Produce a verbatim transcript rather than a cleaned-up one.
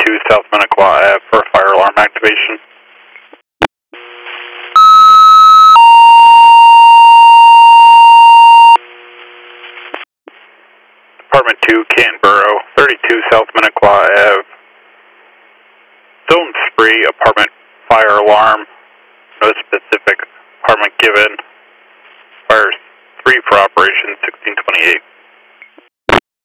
thirty-two South Minnequaw Ave for a fire alarm activation. Apartment two, Canberra, thirty-two South Minnequaw Ave. Zone three, apartment fire alarm. No specific apartment given. Fire three for operation sixteen twenty-eight.